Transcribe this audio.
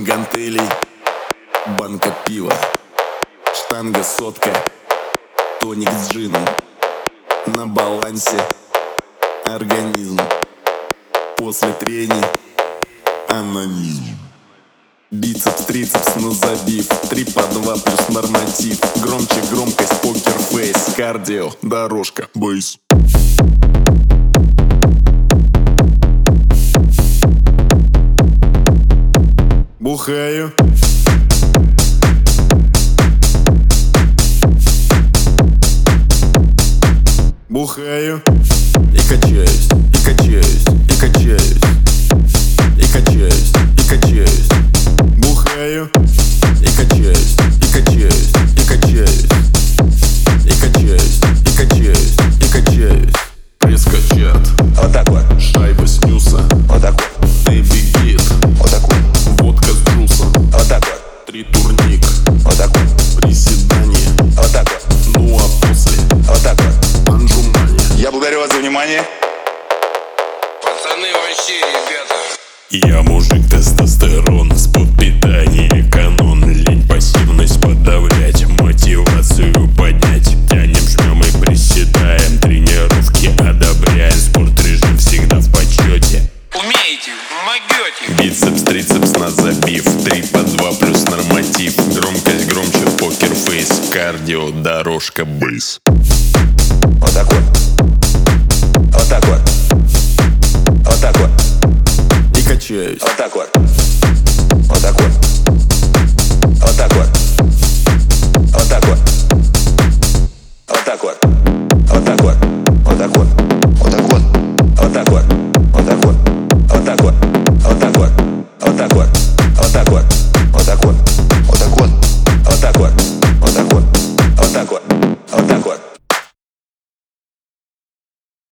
гантелей, банка пива, штанга сотка, тоник с джином. На балансе организм, после трений анонизм. Бицепс, трицепс на забив, 3 по 2 плюс норматив. Громче громкость, покерфейс, кардио, дорожка, бейс. Бухаю, бухаю и качаюсь, и качаюсь, и качаюсь, и качаюсь, и качаюсь. Бухаю и качаюсь, и качаюсь, и качаюсь, и качаюсь, и качаюсь, и качаюсь. Пресс-качат, Вот так вот, шайба снюса, вот так вот, Дэби гит, вот так вот, водка с джусом, вот так вот, 3 турник, вот так вот, приседание, вот так вот, ну а после вот так вот. анжумания. Я благодарю вас за внимание. Пацаны, вообще, ребята. Я мужик тестостерон, спот питание канон. Лень пассивность подавлять, мотивацию поднять. Тянем, жмем и приседаем, тренировки одобряем. Спорт режим всегда в почете. Умеете, могете. Бицепс, трицепс на забив, 3 по 2 плюс норматив. Громкость громче, покерфейс, кардио, дорожка, бейс. Вот так вот, вот так вот, вот так вот, И качаюсь, вот так вот, вот так вот, вот так вот, вот так вот, вот так вот, вот так вот, вот так вот, вот так вот, вот так вот, вот так вот, вот так вот.